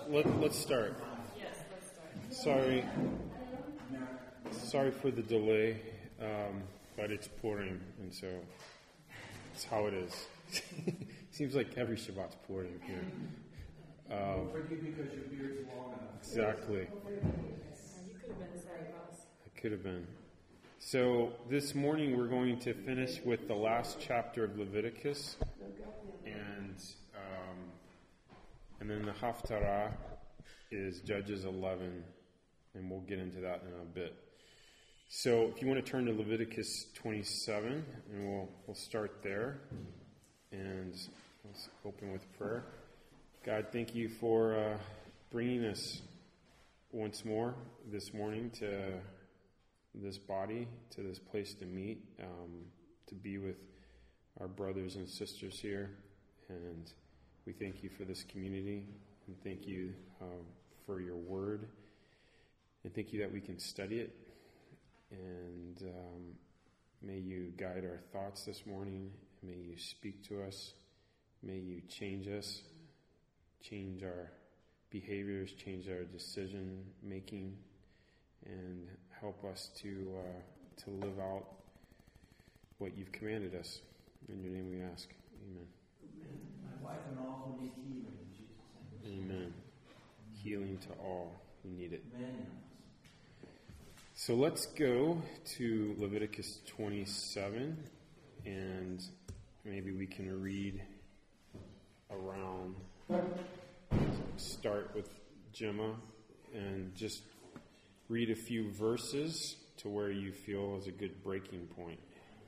let's start. Yes, let's start. Sorry for the delay, but it's Purim, and so it's how it is. Seems like every Shabbat's Purim here. Forgive me because your beard's long enough. Exactly. You could have been sorry, boss. I could have been. So this morning we're going to finish with the last chapter of Leviticus, and then the Haftarah is Judges 11, and we'll get into that in a bit. So if you want to turn to Leviticus 27, and we'll start there, and let's open with prayer. God, thank you for bringing us once more this morning to this body, to this place to meet, to be with our brothers and sisters here. And we thank you for this community, and thank you for your word, and thank you that we can study it. And may you guide our thoughts this morning. May you speak to us. May you change us, change our behaviors, change our decision making, and help us to live out what you've commanded us. In your name we ask. Amen. My wife and all who need healing in Jesus' name. Amen. Healing to all who need it. Amen. So let's go to Leviticus 27, and maybe we can read around, start with Gemma, and just read a few verses to where you feel is a good breaking point.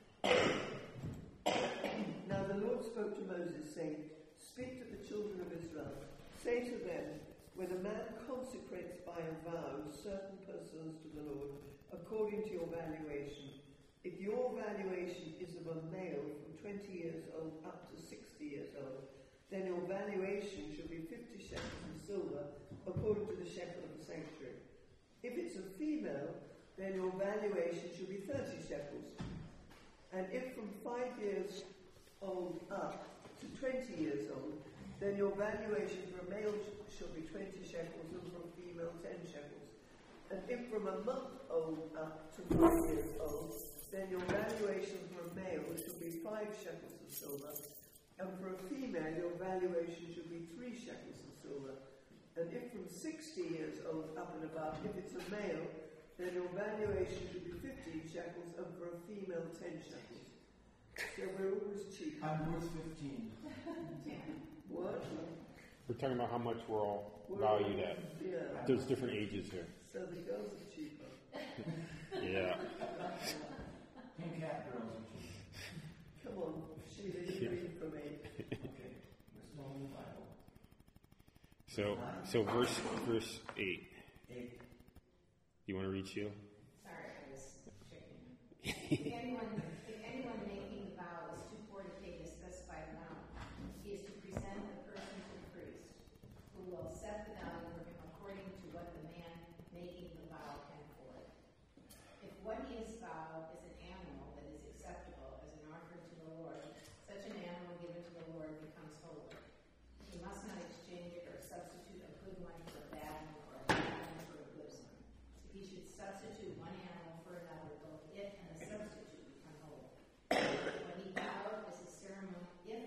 Now the Lord spoke to Moses, saying, "Speak to the children of Israel. Say to them, when a man consecrates by a vow certain persons to the Lord, according to your valuation, if your valuation is of a male from 20 years old up to 60 years old, then your valuation should be 50 shekels of silver, according to the shekel of the sanctuary. If it's a female, then your valuation should be 30 shekels. And if from 5 years old up to 20 years old, then your valuation for a male should be 20 shekels, and for a female 10 shekels. And if from a month old up to 5 years old, then your valuation for a male should be 5 shekels of silver, and for a female your valuation should be 3 shekels of silver. And if from 60 years old up and above, if it's a male, then your valuation should be 15 shekels, and for a female 10 shekels. So we're always cheap. I'm worth 15. What? We're talking about how much we're all valued at. Yeah. There's different ages here. So the girls are cheaper. Yeah. Pink hat girls are cheap. Come on, she didn't read for me. Okay. We're still in the Bible. So verse 8. 8. You want to read, Sheila? Sorry, I was checking. If anyone making the vow is too poor to take a specified amount, he is to present the person to the priest, who will set the value for him according to what the man making the vow can afford. If what he has vowed is an animal that is acceptable as an offering to the Lord, such an animal given to the Lord becomes holy. He must not exchange it or substitute a good one for a bad one, or a bad one for a good one. If he should substitute one animal for another, both it and the substitute become holy. What he vowed is a ceremonial,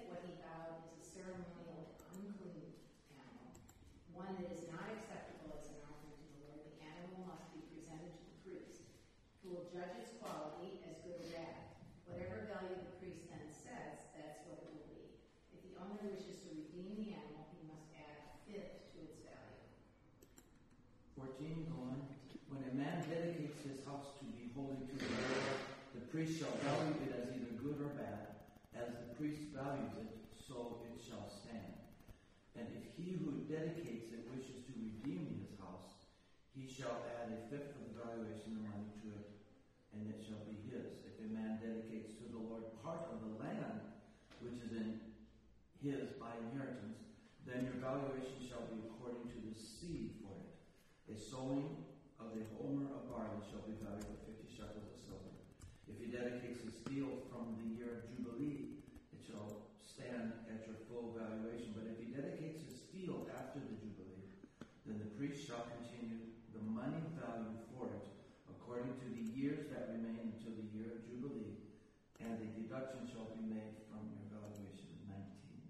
unclean animal, one that is not acceptable as an offering to the Lord, the animal must be presented to the priest, who will judge its quality as good or bad. Whatever value the priest then sets, that's what it will be. If the owner wishes to redeem the animal, he must add a fifth to its value. 14, go on. When a man dedicates his house to be holy to the Lord, the priest shall value it as either good or bad. As the priest values it, so it shall stand. And if he who dedicates it wishes to redeem his house, he shall add a fifth of the valuation of money to it, and it shall be his. If a man dedicates to the Lord part of the land which is in his by inheritance, then your valuation shall be according to the seed for it. A sowing of a homer of barley shall be valued at 50 shekels of silver. If he dedicates his field from the year of Jubilee, it shall stand at your full valuation. But if he dedicates his field after the Jubilee, shall continue the money value for it according to the years that remain until the year of Jubilee, and a deduction shall be made from your valuation of 19.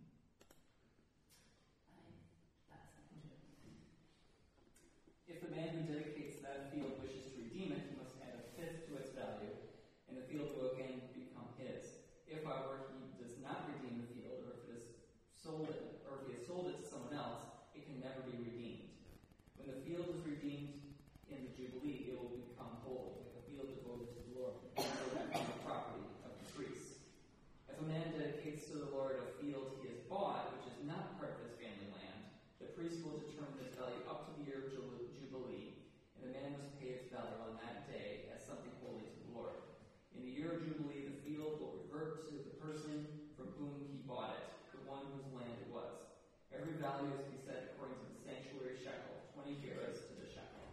If the man who dedicates that field wishes to redeem it, he must add a fifth to its value, and the field will again become his. If, however, he does not redeem the field, or if he has sold it to someone else, it can never be redeemed. When the field is redeemed in the Jubilee, it will become holy, like a field devoted to the Lord, and it will become the property of the priests. If a man dedicates to the Lord a field he has bought, which is not part of his family land, the priest will determine its value up to the year of Jubilee, and the man must pay its value on that day as something holy to the Lord. In the year of Jubilee, the field will revert to the person from whom he bought it, the one whose land it was. Every value is to be set according to the sanctuary shekel, 20 gerahs to the shekel.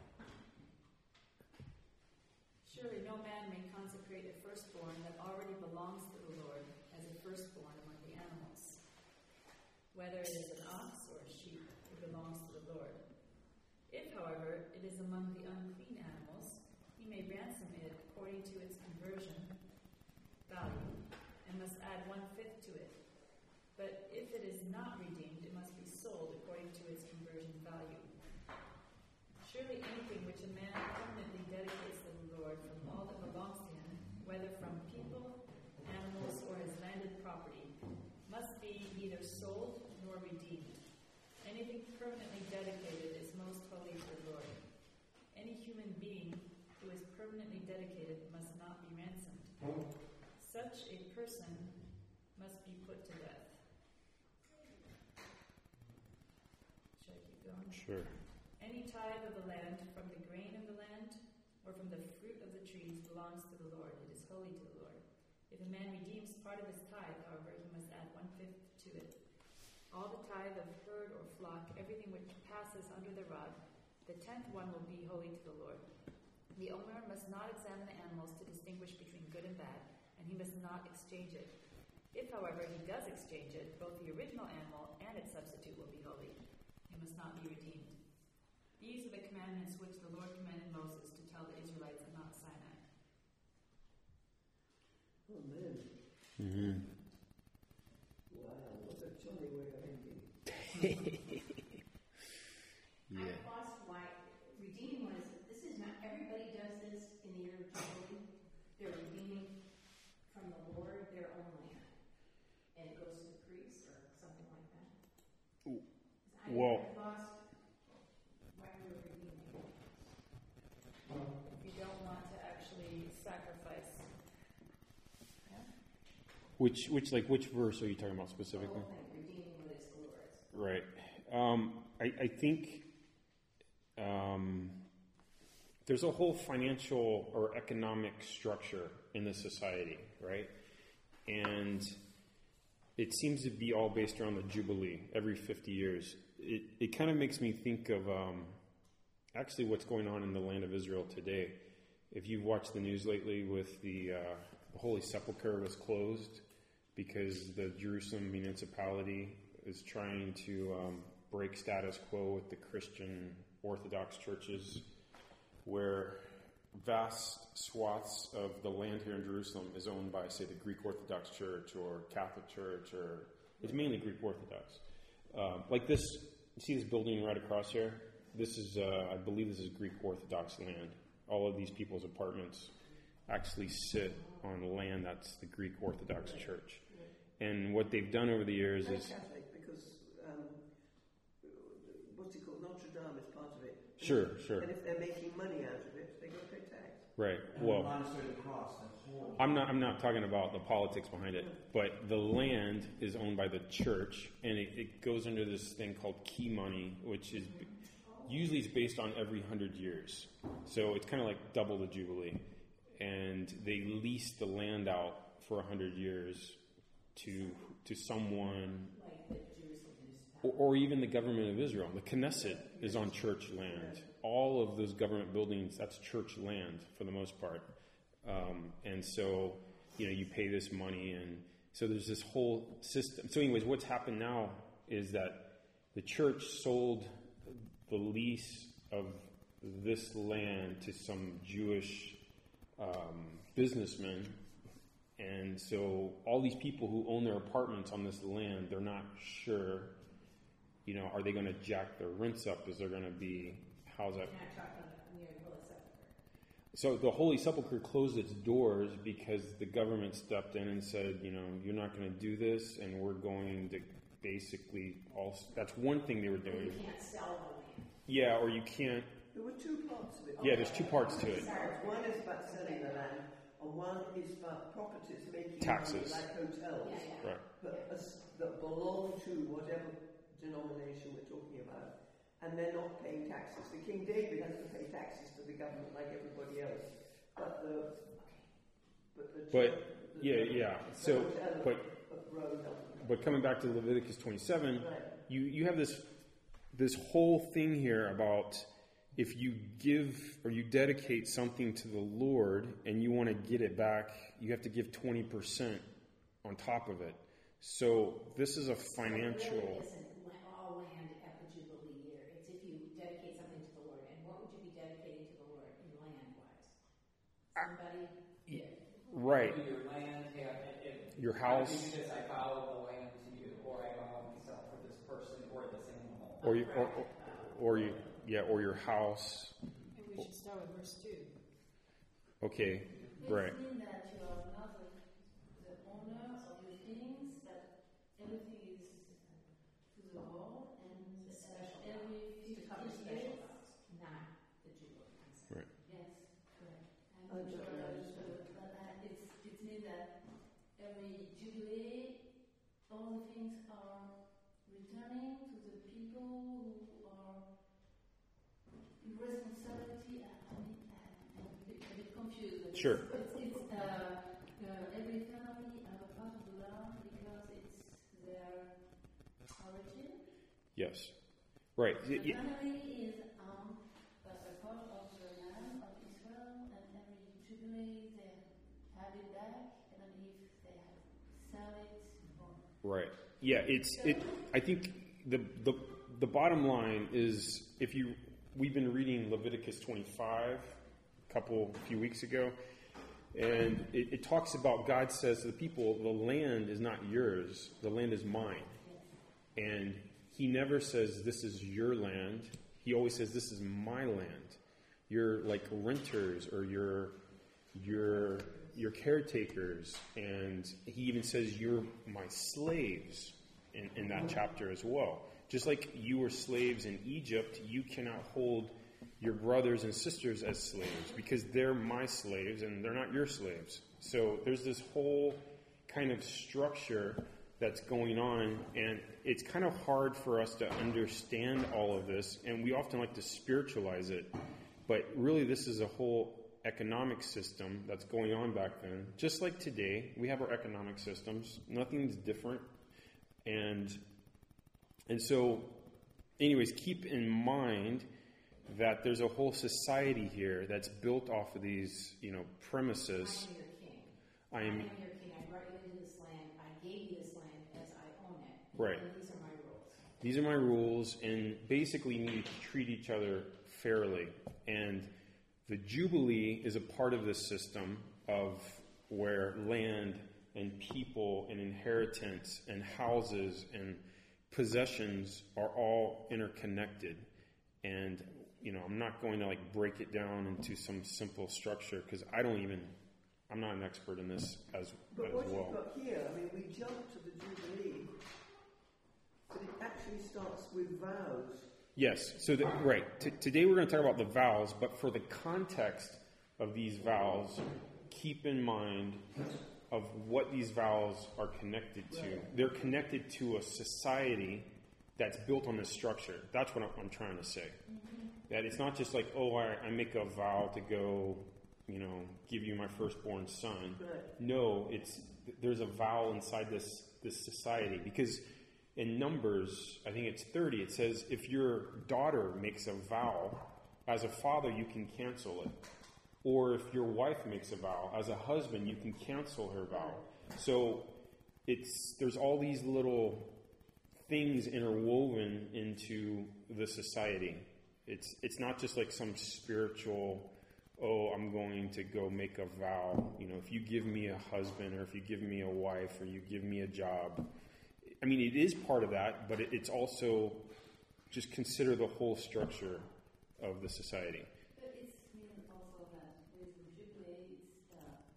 Surely no man may consecrate a firstborn that already belongs to the Lord as a firstborn among the animals. Whether it is an ox or a sheep, it belongs to the Lord. If, however, it is among the unclean animals, he may ransom it according to its conversion value, and must add 1/5 to it. But if it is not redeemed, it must be sold according to its conversion value. Surely anything which a man permanently dedicates to the Lord from all that belongs to him, whether from people, animals, or his landed property, must be neither sold nor redeemed. Anything permanently dedicated is most holy to the Lord. Any human being who is permanently dedicated must not be ransomed. Such a person must be put to death. Should I keep going? Sure. Any tithe of the land, from the grain of the land, or from the fruit of the trees, belongs to the Lord. It is holy to the Lord. If a man redeems part of his tithe, however, he must add 1/5 to it. All the tithe of herd or flock, everything which passes under the rod, the 10th one will be holy to the Lord. The owner must not examine the animals to distinguish between good and bad, and he must not exchange it. If, however, he does exchange it, both the original animal and its substitute will be holy. It must not be redeemed. These are the commandments which the Lord commanded Moses to tell the Israelites at Mount Sinai. Amen. Mm-hmm. Wow, what a jolly way of ending. Yeah. I lost why redeeming was. This is not everybody does this in the year of Jubilee. They're redeeming from the Lord their own land, and it goes to the priest or something like that. Well- I lost why we were redeeming. If you don't want to actually sacrifice. Yeah? Which verse are you talking about The specifically? whole thing, redeeming what is the Lord's. Right. I think there's a whole financial or economic structure in the society, right? And it seems to be all based around the Jubilee every 50 years. It kind of makes me think of actually what's going on in the land of Israel today. If you've watched the news lately with the Holy Sepulchre was closed because the Jerusalem municipality is trying to break status quo with the Christian Orthodox churches, where vast swaths of the land here in Jerusalem is owned by, say, the Greek Orthodox Church or Catholic Church, or it's mainly Greek Orthodox. Like this, you see this building right across here? This is, I believe this is Greek Orthodox land. All of these people's apartments actually sit on land that's the Greek Orthodox Church. And what they've done over the years And is... Catholic, because what's it called? Notre Dame is part of it. Sure. And if they're making money out of it, they've got to pay tax. Right. And Well, the monastery of the cross, that whole... I'm not talking about the politics behind it, but the land is owned by the church, and it goes under this thing called key money, which is usually it's based on every 100 years. So it's kind of like double the Jubilee, and they lease the land out for 100 years to someone, Like the Jerusalem municipality. or even the government of Israel. The Knesset is on church land. All of those government buildings, that's church land for the most part. And so, you pay this money, and so there's this whole system. So anyways, what's happened now is that the church sold the lease of this land to some Jewish businessmen. And so all these people who own their apartments on this land, they're not sure, are they going to jack their rents up? Is there going to be, how's that? You're not talking about near the Holy Sepulchre. So the Holy Sepulchre closed its doors because the government stepped in and said, you're not going to do this, and we're going to basically that's one thing they were doing. You can't sell the land. Yeah, or you can't. There were two parts of it. Yeah, there's two parts to it. One is about selling the land, and one is about properties making Taxes. money, like hotels, Yeah. Right. that belong to whatever denomination we're talking about, and they're not paying taxes. The King David has to pay taxes to the government like everybody else, but But coming back to Leviticus 27, right. you have this whole thing here about if you give or you dedicate something to the Lord and you want to get it back, you have to give 20% on top of it. So this is a financial. So it really isn't all land at the Jubilee year. It's if you dedicate something to the Lord. And what would you be dedicating to the Lord in land-wise? Somebody? Right. Your land, Your house. I do this, I vow the land to you, or I vow myself for this person or this animal. Or your house. Maybe we should start with verse 2. Okay, right. Does it mean that you are not the owner of your things, that everything is to the Lord, and every 50 To cover special years? vows, not the Jubilee concept. Right. Yes, correct. I I'm don't sure know. that is true, but it means that every Jubilee, all the things are returning to the people who are in responsibility. I'm a bit confused. But Sure. It's every family are a part of the land because it's their origin. Yes. Right. The family is a part of the land of Israel, and every Jubilee they have it back, and then if they have sell it or Right. Yeah, I think the bottom line is we've been reading Leviticus 25 a few weeks ago, and it talks about God says to the people, the land is not yours, the land is mine. And he never says this is your land. He always says this is my land. You're like renters, or you're caretakers, and he even says you're my slaves in that chapter as well. Just like you were slaves in Egypt, you cannot hold your brothers and sisters as slaves because they're my slaves and they're not your slaves. So there's this whole kind of structure that's going on, and it's kind of hard for us to understand all of this, and we often like to spiritualize it, but really this is a whole economic system that's going on back then. Just like today, we have our economic systems. Nothing's different. And so, anyways, keep in mind that there's a whole society here that's built off of these, premises. I am your king. I brought you into this land. I gave you this land as I own it. Right. And these are my rules. These are my rules, and basically you need to treat each other fairly. And the Jubilee is a part of this system of where land and people and inheritance and houses and possessions are all interconnected. And, I'm not going to break it down into some simple structure because I'm not an expert in this as But what well. you've got here, we jump to the Jubilee, but it actually starts with vows. Yes. So, today we're going to talk about the vows, but for the context of these vows, keep in mind of what these vows are connected to. Right. They're connected to a society that's built on this structure. That's what I'm trying to say. That it's not just I make a vow to go, give you my firstborn son. Right. No, there's a vow inside this society, because in Numbers, I think it's 30, it says if your daughter makes a vow, as a father you can cancel it. Or if your wife makes a vow, as a husband you can cancel her vow. So there's all these little things interwoven into the society. It's not just like some spiritual, oh, I'm going to go make a vow. You know, if you give me a husband, or if you give me a wife, or you give me a job. I mean, it is part of that, but it's also just consider the whole structure of the society. But it's mean also that with the jubilee, it's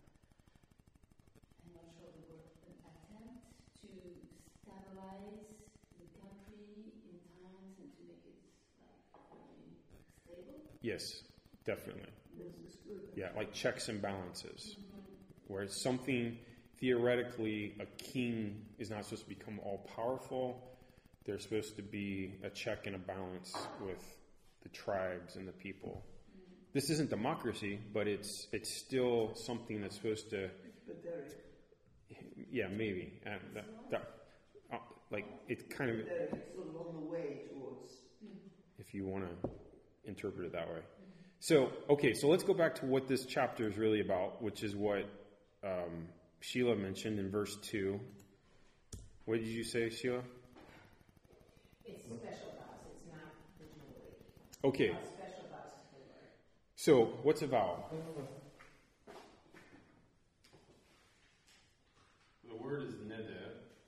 I'm not sure the word, an attempt to stabilize the country in times and to make it very stable. Yes, definitely. This is good. Yeah, like checks and balances. Whereas something, theoretically, a king is not supposed to become all-powerful. There's supposed to be a check and a balance with the tribes and the people. This isn't democracy, but it's still something that's supposed to... But Derek, Yeah, maybe. Like, it kind of... Derek, it's sort of on the way towards... If you want to interpret it that way. So let's go back to what this chapter is really about, which is what Sheila mentioned in verse 2. What did you say, Sheila? It's special vows, it's not the Jubilee. Okay, It's special vows to the Lord. so what's a vow? The word is neder.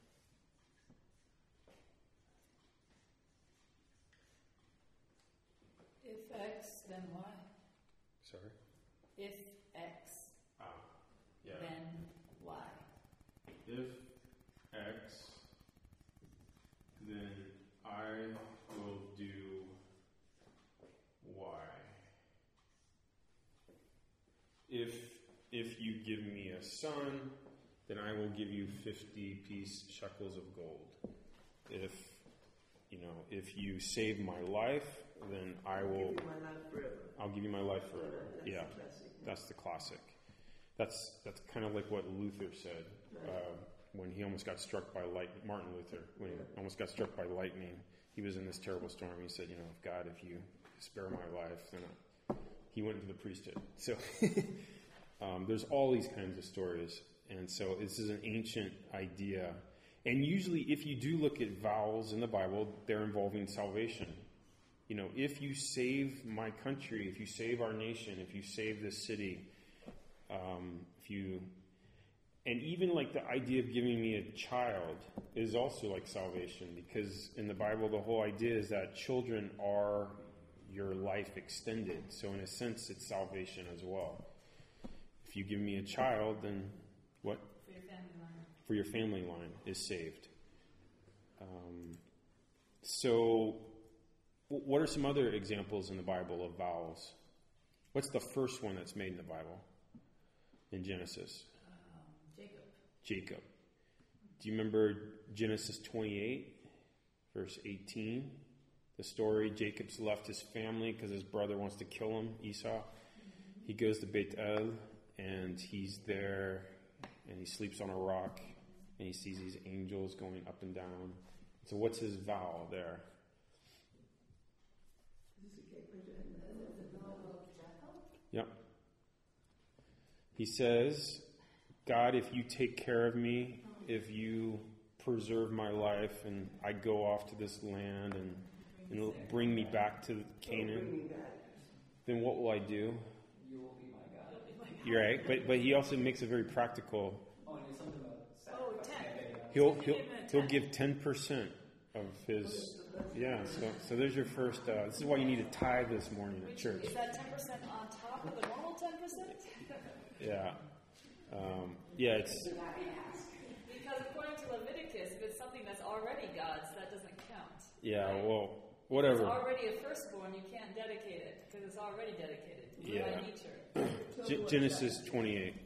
If X, then Y. Sorry? If X, Yeah. then Y. If X, then I will do Y. If you give me a son, then I will give you 50 shekels of gold. If you save my life, then I will. Give you my life forever. I'll give you my life forever. That's Yeah, the classic. that's the classic. That's kind of like what Luther said when he almost got struck by Martin Luther, when he almost got struck by lightning. He was in this terrible storm. He said, God, if you spare my life, then he went into the priesthood. So there's all these kinds of stories. And so this is an ancient idea. And usually if you do look at vows in the Bible, they're involving salvation. If you save my country, if you save our nation, if you save this city, and even like the idea of giving me a child is also like salvation, because in the Bible the whole idea is that children are your life extended. So in a sense it's salvation as well. If you give me a child, then what? For your family line. For your family line is saved. So what are some other examples in the Bible of vows? What's the first one that's made in the Bible? In Genesis? Jacob. Do you remember Genesis 28, verse 18? The story, Jacob's left his family because his brother wants to kill him, Esau. He goes to Beit El, and he's there, and he sleeps on a rock, and he sees these angels going up and down. So what's his vow there? Yep. He says, God, if you take care of me, if you preserve my life, and I go off to this land and bring me back to Canaan, then what will I do? You will be my God. You're right, but he also makes it very practical. Oh, and there's something about sacrifice. He'll give 10% of his. Yeah, so there's your first. This is why you need to tithe this morning at church. Is that 10% on top of the normal 10%? Yeah. It's. Because according to Leviticus, if it's something that's already God's, that doesn't count. Yeah, right? well, If whatever. it's already a firstborn, you can't dedicate it because it's already dedicated by nature. Genesis 28.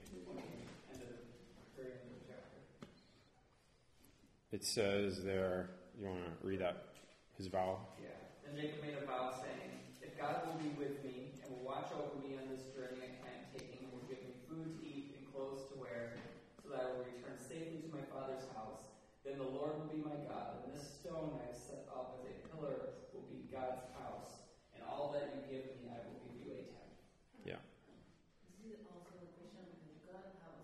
It says there. You want to read that? His vow. Yeah. And Jacob made a vow saying, "If God will be with me and will watch over me on this journey I am taking, and will give me food to eat and clothes to wear, so that I will return safely to my father's house, then the Lord will be my God, and this stone I have set up as a pillar will be God's house, and all that you give me I will give you a tenth." Yeah. This is also a question of the God house.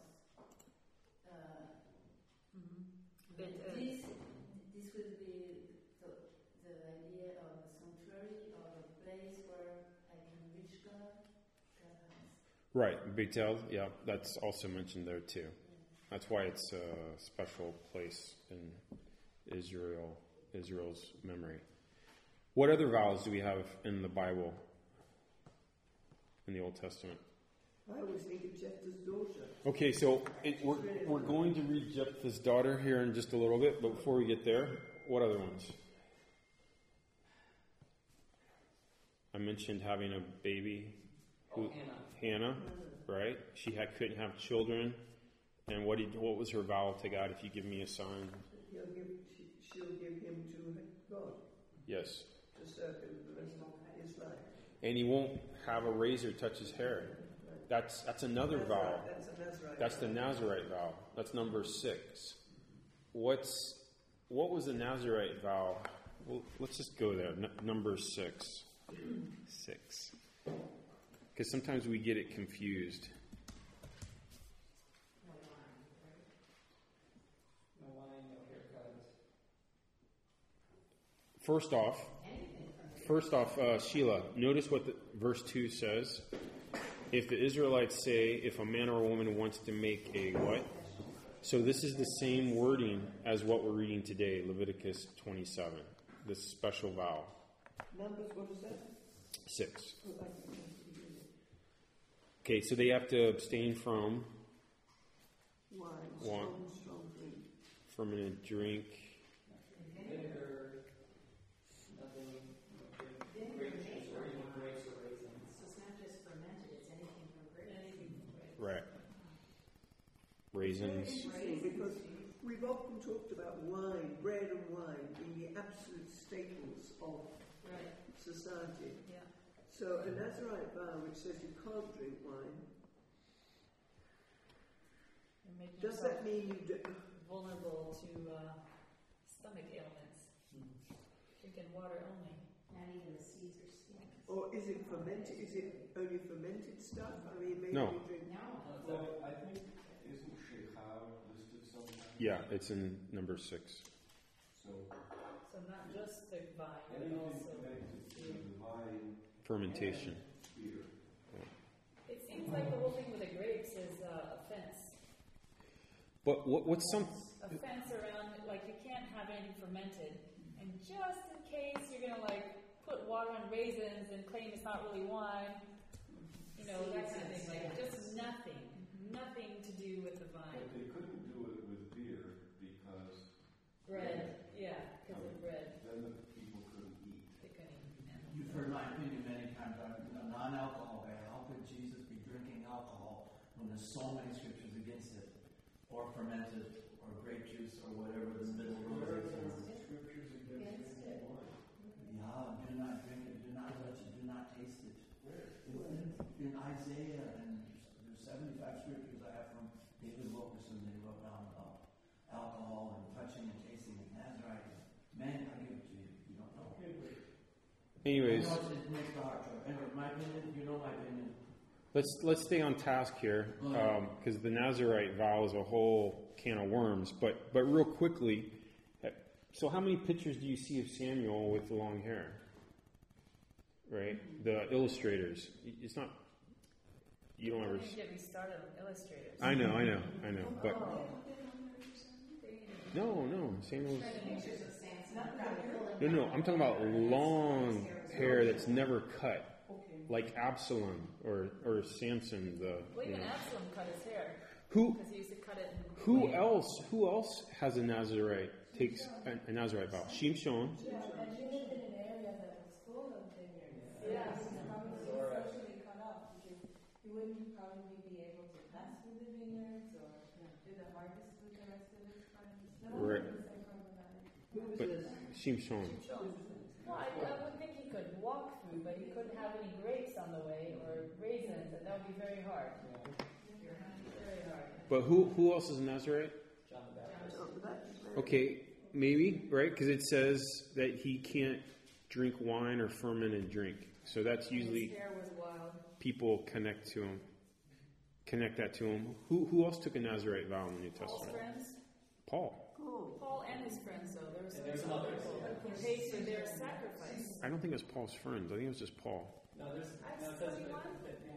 This will be the idea of a sanctuary, of a place Right, Beitel, yeah, that's also mentioned there too. That's why it's a special place in Israel's memory. What other vows do we have in the Bible, in the Old Testament? I always think of Jephthah's daughter. Okay, so we're going to read Jephthah's daughter here in just a little bit, but before we get there, what other ones? I mentioned having a baby. Hannah, right? She couldn't have children. And what was her vow to God? If you give me a son. She'll give him to God. Yes. To serve him the rest of his life. And he won't have a razor touch his hair. That's another vow. Right. That's a Nazarite. That's the Nazarite vow. That's number 6. What was the Nazarite vow? Well, let's just go there. Number 6. 6. Because sometimes we get it confused. No wine, no haircut. First off, Sheila, notice what verse 2 says. If the Israelites say, if a man or a woman wants to make a what? So this is the same wording as what we're reading today, Leviticus 27, this special vow. Numbers, what is that? 6. Okay, so they have to abstain from Wine. Strong drink. fermented drink. Vinegar, nothing, grape juice or even grapes or raisins. So it's not just fermented, it's anything from grapes. Right. Raisins. Interesting, because we've often talked about wine, bread and wine being the absolute staples of society. Yeah. So a Nazarite vow which says you can't drink wine, does that mean you do? Vulnerable to stomach ailments. Drinking water only. Not even the seeds or skins. Or is it fermented? Is it only fermented stuff? I mean, maybe No. you drink. No. Well, I think, isn't Shechar listed somewhere? Yeah, it's in number 6. So So not just the vine, but anything also connected to the vine Fermentation. and beer. it seems like the whole thing with the grapes is a fence. But what's some... A fence around, like you can't have anything fermented. And just in case you're going to like put water on raisins and claim it's not really wine, you know, that kind of thing. Like just nothing to do with the vine. But they couldn't do it with beer because Bread, yeah, because of bread. then the people couldn't eat. They couldn't even You've heard my opinion many times on non-alcohol. How could Jesus be drinking alcohol when there's so many scriptures against it, or fermented, or grape juice, or whatever the middle road is? Scriptures against drinking wine. Yeah, do not drink it, do not touch it, do not taste it. In Isaiah, and there's 75 scriptures I have from David Wilkerson. They wrote down about alcohol and touching and tasting and Nazarite. Man, I give it to you. You don't know. Anyways, I know it makes the heart trouble. Anyway, my opinion, you know my opinion. let's stay on task here, because the Nazarite vow is a whole can of worms. But real quickly, so how many pictures do you see of Samuel with long hair? Right? The illustrators. It's not... You don't ever... get me started on illustrators. I know. But no, Samuel's... Pictures of Samson. No, I'm talking about long hair that's never cut, like Absalom or Samson. Well, even Absalom cut his hair Who because he used to cut it. who else has a Nazarite? Takes a Nazarite vow. Shimshon. And you lived in an area that was full of vineyards. Yeah. Probably socially cut off because you wouldn't probably be able to pass through the vineyards or do the harvest with the rest of its friends. No, Right. it's so problematic. Who was But this? Shimshon. No, I would think he could walk through, but he couldn't have any grapes on the way or raisins, and that would be very hard. Very hard. But who else is a Nazarite? John the Baptist. Oh, that's very- Okay, maybe, right? Because it says that he can't drink wine or fermented drink. So that's usually His hair was wild. people connect that to him. Who else took a Nazarite vow in the New Paul's Testament? friends. Paul. Paul and his friends, though. There was there's some others. people who paid for their sacrifice. I don't think it was Paul's friends. I think it was just Paul. No, there's Acts no, it says 21? yeah.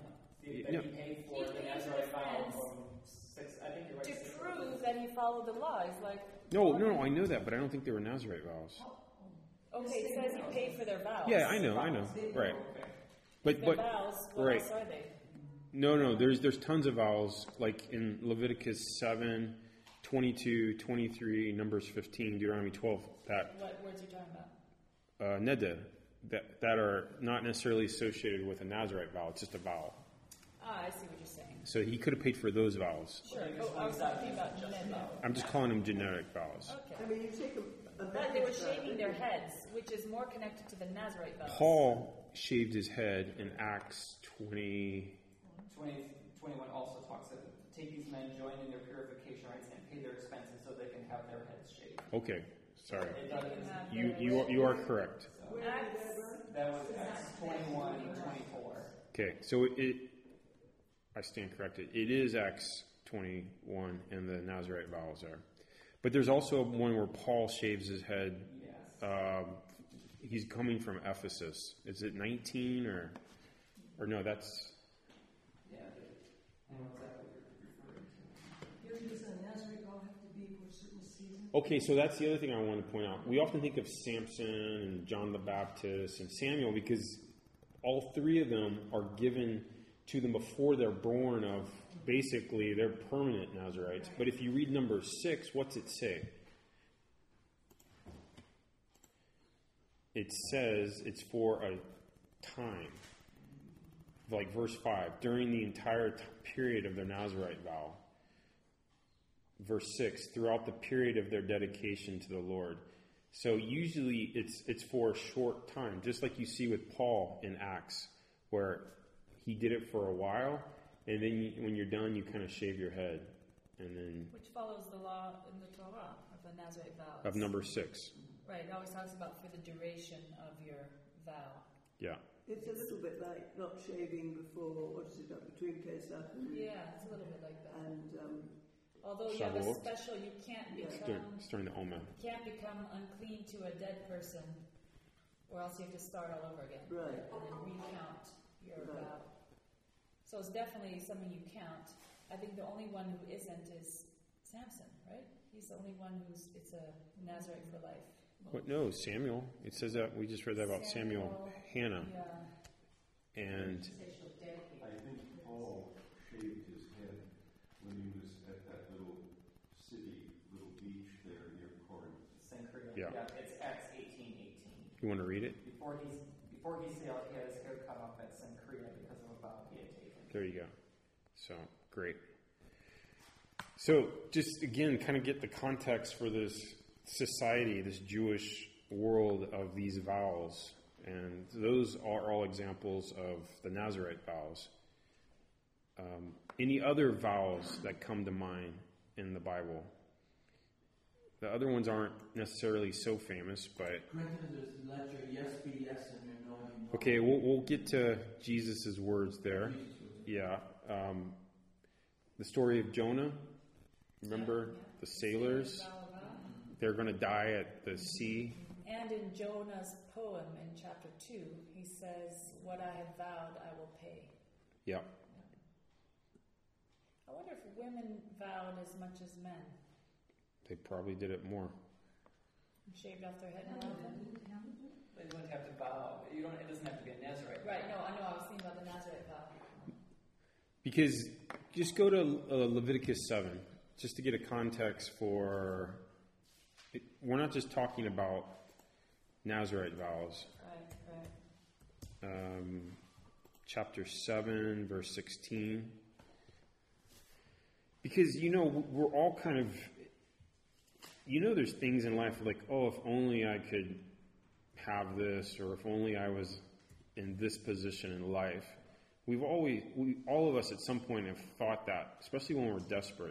That No. he paid for He the paid Nazarite for vow friends from 6, I think you're right. To 6 prove that he followed the law. He's like, No, I know that, but I don't think they were Nazarite vows. okay, it says he paid for their vows. Yeah, I know, right. Okay. But Their vows, what right. else are they? No, there's tons of vows, like in Leviticus 7, 22, 23, Numbers 15, Deuteronomy 12, that What words are you talking about? neder, that are not necessarily associated with a Nazarite vow. It's just a vow. Ah, I see what you're saying. So he could have paid for those vows. Sure. Oh, I was talking about Ned. I'm just calling them generic vows. Okay. I mean, you take a But they were marriage vow, shaving their heads, which is more connected to the Nazarite vows. Paul shaved his head in Acts 20. 21 also talks about take these men, join in their purification rites, and pay their expenses so they can have their heads shaved. Okay, sorry. It They does- can have You are correct. so Acts, that was Acts 21 and 24. Okay, so I stand corrected. It is Acts 21 and the Nazarite vows are. But there's also one where Paul shaves his head. Yes. He's coming from Ephesus. Is it 19 or no? That's Yeah. I know exactly what you're referring to. Does a Nazarite vow have to be for a certain season? okay. So that's the other thing I want to point out. We often think of Samson and John the Baptist and Samuel because all three of them are given to them before they're born of basically they're permanent Nazarites. But if you read number 6, what's it say? It says it's for a time. Like verse 5, during the entire period of their Nazarite vow. Verse 6, throughout the period of their dedication to the Lord. So usually it's for a short time, just like you see with Paul in Acts, where he did it for a while, and then when you're done, you kind of shave your head, and then which follows the law in the Torah of the Nazarite vows. of number 6. Right, it always talks about for the duration of your vow. Yeah. It's a little bit like not shaving before, what is it, between Pesach Yeah, it's a little bit like that. and Although you have a Shavuot. special, you can't It's during the Omer. become unclean to a dead person, or else you have to start all over again. right. And then recount your Right. vow. So it's definitely something you count. I think the only one who isn't is Samson, right? He's the only one it's a Nazarite for life. What? No, Samuel. It says that we just read that about Samuel, Hannah, Yeah. and I think Paul shaved his head when he was at that little beach there near Corinth. Cenchrea. Yeah. It's Acts 18:18. you want to read it? Before he sailed, he had his hair cut off at Cenchrea because of a vow he had taken. There you go. So, great. So, just again, kind of get the context for this society, this Jewish world of these vows. And those are all examples of the Nazarite vows. Any other vows that come to mind in the Bible? The other ones aren't necessarily so famous, but Corinthians is let your yes be yes and your no be no. okay, we'll get to Jesus' words there. Yeah. The story of Jonah. Remember the sailors? They're going to die at the sea. And in Jonah's poem in chapter 2, he says, "What I have vowed, I will pay." Yeah. I wonder if women vowed as much as men. They probably did it more. Shaved off their head more often. They wouldn't have to vow. It doesn't have to be a Nazarite. Right, no, I know, I was thinking about the Nazarite vow. Because just go to Leviticus 7, just to get a context for... We're not just talking about Nazarite vows. Right. Chapter 7, verse 16. Because, we're all kind of... there's things in life like, oh, if only I could have this, or if only I was in this position in life. All of us at some point have thought that, especially when we're desperate.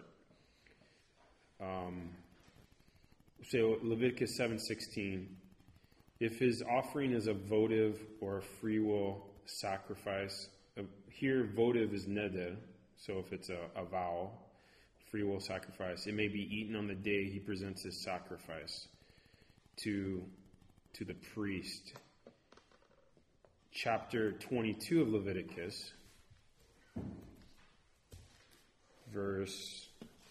So Leviticus 7:16, if his offering is a votive or a free will sacrifice, here votive is neder, so if it's a vow, free will sacrifice, it may be eaten on the day he presents his sacrifice to the priest. Chapter 22 of Leviticus, verse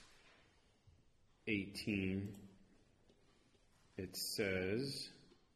18, it says,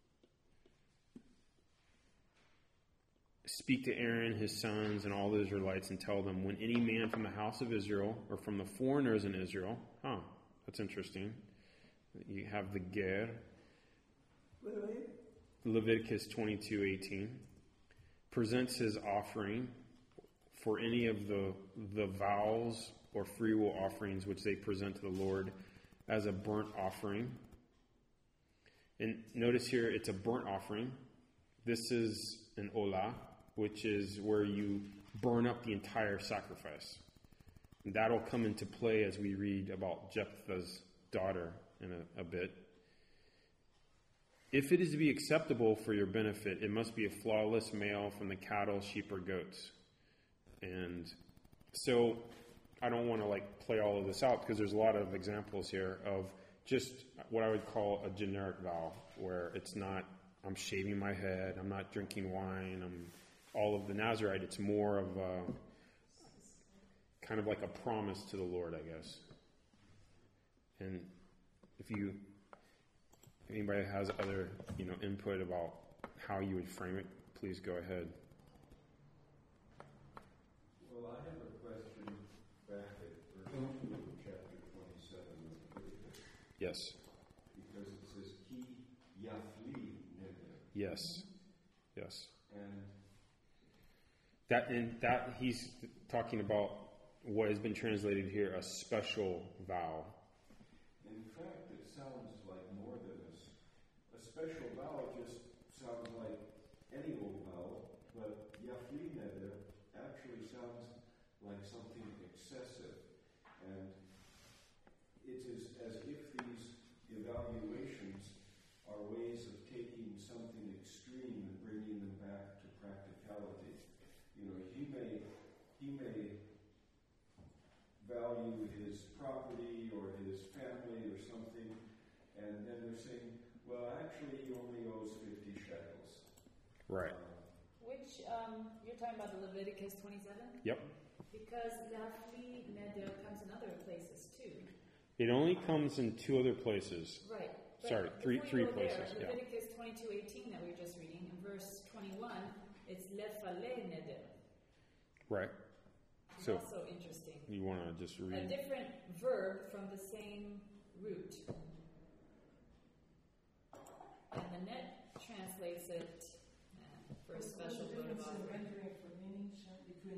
"Speak to Aaron, his sons, and all the Israelites, and tell them, when any man from the house of Israel, or from the foreigners in Israel," that's interesting. You have the ger. Where are you? Leviticus 22:18, presents his offering for any of the vows or freewill offerings which they present to the Lord as a burnt offering. And notice here, it's a burnt offering. This is an olah, which is where you burn up the entire sacrifice. And that'll come into play as we read about Jephthah's daughter in a bit. "If it is to be acceptable for your benefit, it must be a flawless male from the cattle, sheep, or goats." And so I don't want to play all of this out because there's a lot of examples here of just what I would call a generic vow, where it's not, I'm shaving my head, I'm not drinking wine, I'm all of the Nazirite. It's more of a kind of like a promise to the Lord, I guess. And if anybody has other input about how you would frame it, please go ahead. Well, I have a question back at verse 2 of chapter 27 of Leviticus. Yes. Because it says, "Ki yafli neder." Yes. And that he's talking about what has been translated here, a special vow. in fact, it sounds like more than this. A special vow just sounds like any old vow, but yafli neder actually sounds like something excessive. And it is as if these evaluations are ways of taking something extreme and bringing them back to practicality. He may value his property or his family or something, and then they're saying, well, actually, he only owes 50 shekels. Right. Which, you're talking about the Leviticus 27? Yep. Because Yafli Neder comes in other places too. It only comes in two other places. Right. Sorry, three places. There, Leviticus 22:18 that we were just reading, in verse 21, it's Lefale Neder. Right. It's So also interesting. you want to just A read? different verb from the same root. And the net translates it for a special votive offering. Rendering for meaning between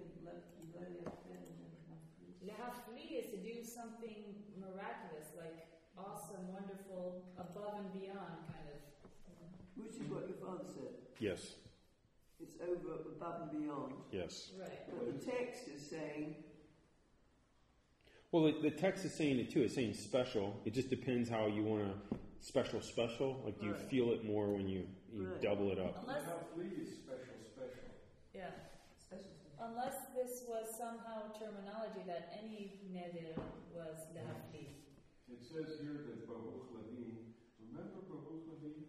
Lehafli is to do something miraculous, like awesome, wonderful, above and beyond kind of. Which is what your father said. Yes. It's over, above and beyond. Yes. Right. But the text is saying, Well, the text is saying it too. It's saying special. It just depends how you want to special. Like, do you Right. feel it more when you Right. double it up? Unless, Yafli is special. yeah. Unless this was somehow terminology that any neder was lehafli. It says here that Baruch Levine, remember Baruch Levine?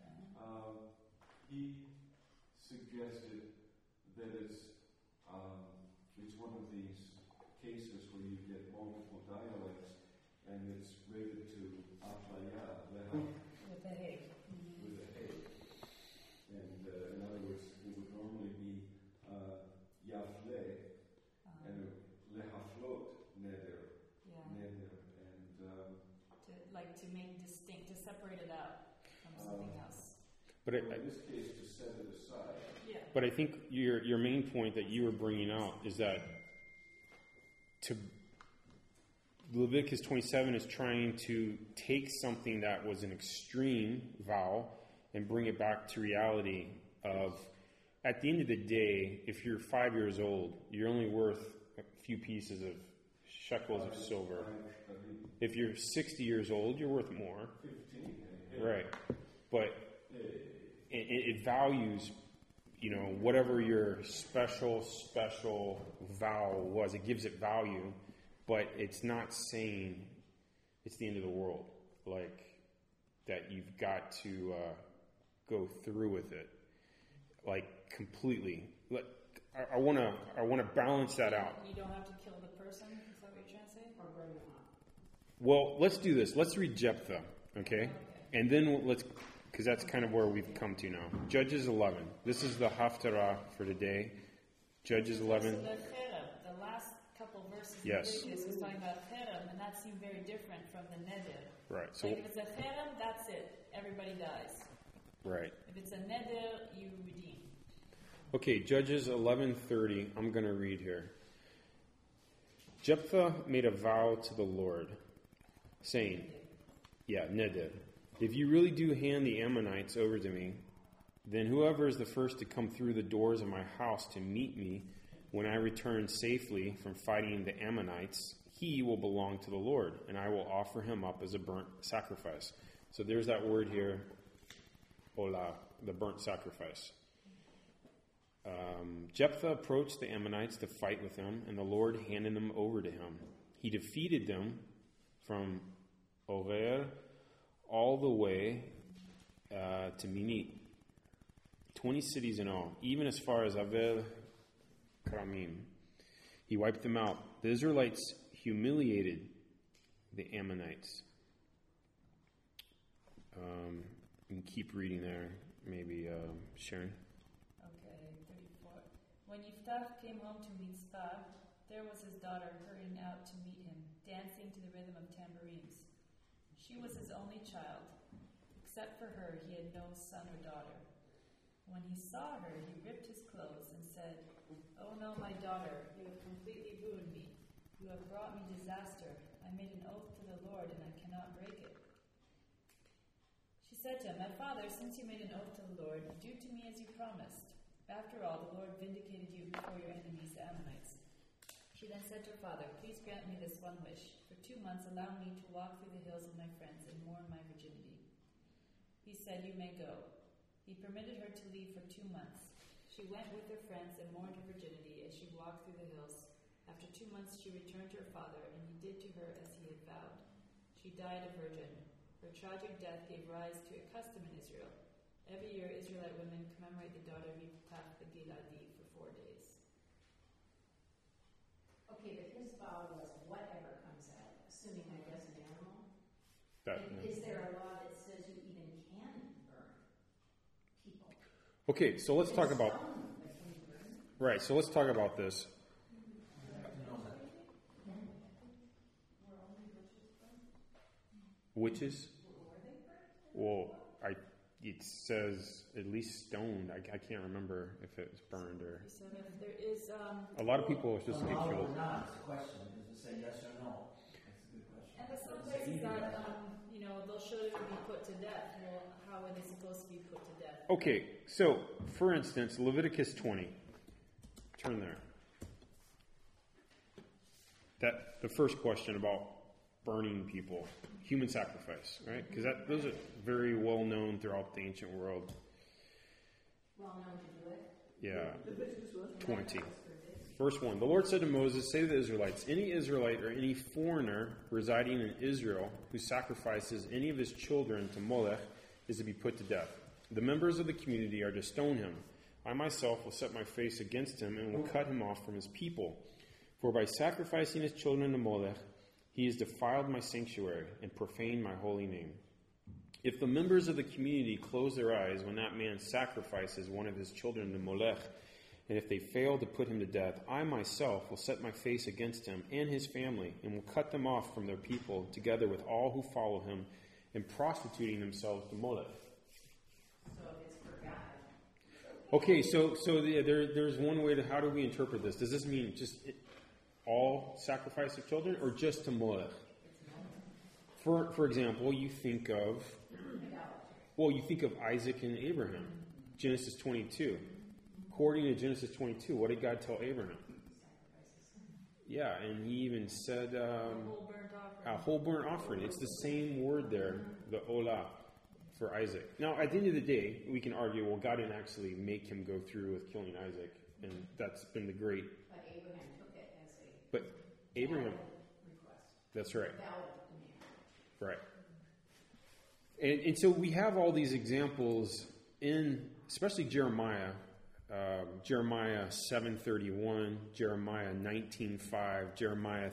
He suggested that it's one of these cases where you get multiple dialects, and it's rated to Atlaya, With the hay. with a hey. And in other words, it would normally be Yafle and Lehaflot Neder. Yeah. And To make distinct, to separate it out from something else. But in this case, to set it aside. Yeah. But I think your main point that you were bringing out is that Leviticus 27 is trying to take something that was an extreme vow and bring it back to reality of, at the end of the day, if you're 5 years old, you're only worth a few pieces of shekels of silver. If you're 60 years old, you're worth more. 15. Right. But it values, whatever your special vow was, it gives it value, but it's not saying it's the end of the world, like that you've got to go through with it, like completely. I want to balance that out. You don't have to kill the person? Is that what you're trying to say? Or burn them up. Well, let's do this. Let's read Jephthah, okay? And then because that's kind of where we've come to now. Judges 11. This is the Haftarah for today. Judges 11. So the cherem, the last couple verses Yes. in Leviticus was talking about cherem, and that seemed very different from the neder. Right. So, Like if it's a cherem, that's it. Everybody dies. right. If it's a neder, you redeem. Okay, Judges 11:30. I'm going to read here. Jephthah made a vow to the Lord, saying, Neder, if you really do hand the Ammonites over to me, then whoever is the first to come through the doors of my house to meet me when I return safely from fighting the Ammonites, he will belong to the Lord, and I will offer him up as a burnt sacrifice. So there's that word here, olah, the burnt sacrifice. Jephthah approached the Ammonites to fight with him, and the Lord handed them over to him. He defeated them from Orer all the way to Minit, 20 cities in all, even as far as Avel Karamim. He wiped them out. The Israelites humiliated the Ammonites. You can keep reading there, maybe Sharon. Okay, 34. When Yiftach came home to Mitzpah, there was his daughter hurrying out to meet him, dancing to the rhythm of tambourines. She was his only child. Except for her, he had no son or daughter. When he saw her, he ripped his clothes and said, "Oh no, my daughter, you have completely ruined me. You have brought me disaster. I made an oath to the Lord, and I cannot break it." She said to him, "My father, since you made an oath to the Lord, do to me as you promised. After all, the Lord vindicated you before your enemies, the Ammonites." She then said to her father, "Please grant me this one wish. For 2 months allow me to walk through the hills with my friends and mourn my virginity." He said, "You may go." He permitted her to leave for 2 months. She went with her friends and mourned her virginity as she walked through the hills. After 2 months she returned to her father, and he did to her as he had vowed. She died a virgin. Her tragic death gave rise to a custom in Israel. Every year Israelite women commemorate the daughter of Yiftach the Giladi for 4 days. Okay, but his vow was whatever comes out, assuming I was an animal. That, Is there a law that says you even can burn people? okay, so let's talk about Stone, but can you burn? right. So let's talk about this. Witches? Well, it says at least stoned. I can't remember if it was burned or. So if there is A lot of people just get Allowed killed. or not, it's a question. Does it say yes or no? That's a good question. and there's some Does it say places either that yes? they'll show them to be put to death. Well, how are they supposed to be put to death? Okay, so for instance, Leviticus 20. Turn there. The first question about burning people, human sacrifice, right? Because those are very well known throughout the ancient world. Well known to do it. Yeah, Leviticus what? 20. Verse 1. The Lord said to Moses, "Say to the Israelites, any Israelite or any foreigner residing in Israel who sacrifices any of his children to Molech is to be put to death. The members of the community are to stone him. I myself will set my face against him and will cut him off from his people. For by sacrificing his children to Molech, he has defiled my sanctuary and profaned my holy name. If the members of the community close their eyes when that man sacrifices one of his children to Molech, and if they fail to put him to death, I myself will set my face against him and his family, and will cut them off from their people, together with all who follow him in prostituting themselves to Molech." So if it's for God. Okay, so there's one way to, how do we interpret this? Does this mean just all sacrifice of children, or just to Molech? For example, you think of Isaac and Abraham, Genesis 22. According to Genesis 22, what did God tell Abraham? Yeah, and he even said a whole burnt offering. It's the same word there, the olah, for Isaac. Now, at the end of the day, we can argue, well, God didn't actually make him go through with killing Isaac, and that's been the great. But Abraham took it as a But Abraham, valid request. that's right. Valid demand. Right. And so we have all these examples in, especially Jeremiah, Jeremiah 7:31, Jeremiah 19:5, Jeremiah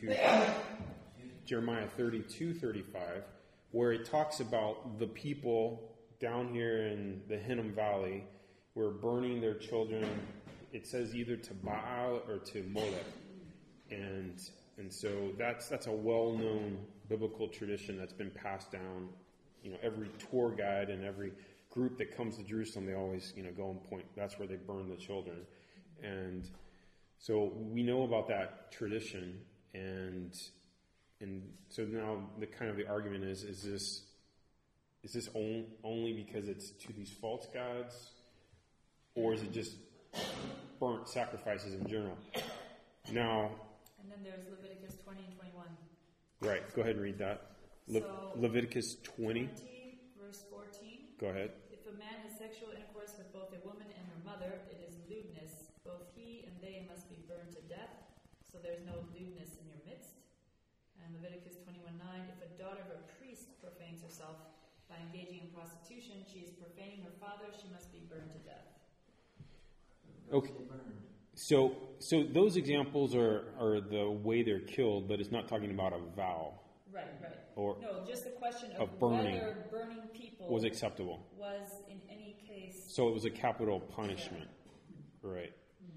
32:35, where it talks about the people down here in the Hinnom Valley who are burning their children. It says either to Baal or to Molech, and so that's a well-known biblical tradition that's been passed down. Every tour guide and every group that comes to Jerusalem, they always, go and point. That's where they burn the children. And so we know about that tradition. And so now the argument is this only because it's to these false gods? Or is it just burnt sacrifices in general? Now. And then there's Leviticus 20 and 21. Right. Go ahead and read that. Leviticus 20. Verse 14. Go ahead. If a man has sexual intercourse with both a woman and her mother, it is lewdness. Both he and they must be burned to death. So there's no lewdness in your midst. And Leviticus 21:9. If a daughter of a priest profanes herself by engaging in prostitution, she is profaning her father. She must be burned to death. Okay. So those examples are the way they're killed, but it's not talking about a vow. Right. No, just the question of burning whether burning people was acceptable. Was in any case. So it was a capital punishment. Yeah. Right.